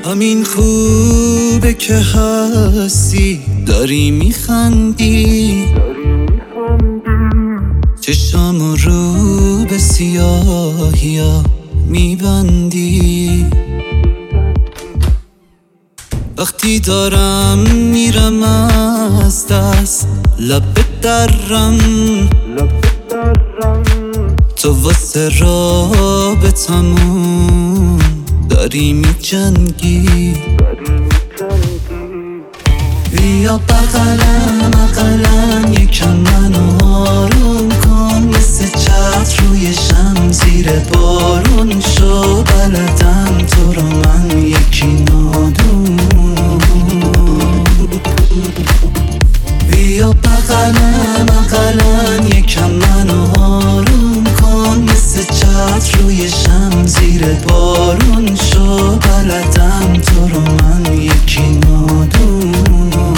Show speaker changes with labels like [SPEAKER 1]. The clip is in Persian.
[SPEAKER 1] همین خوبه که هستی، داری میخندی، چشام رو به سیاهیا میبندی. وقتی دارم میرم از دست لب درم، تو واسه رابطمون داری میجنگی. بیا بغلم یکم منو آروم کن، مثل چتر روی شم زیر بارون شو، بلدم تو رو من یکی نادون. بیا بغلم یکم منو آروم کن، مثل چتر روی شم زیر بارون شو، بلدم تو رو من یکی نادون.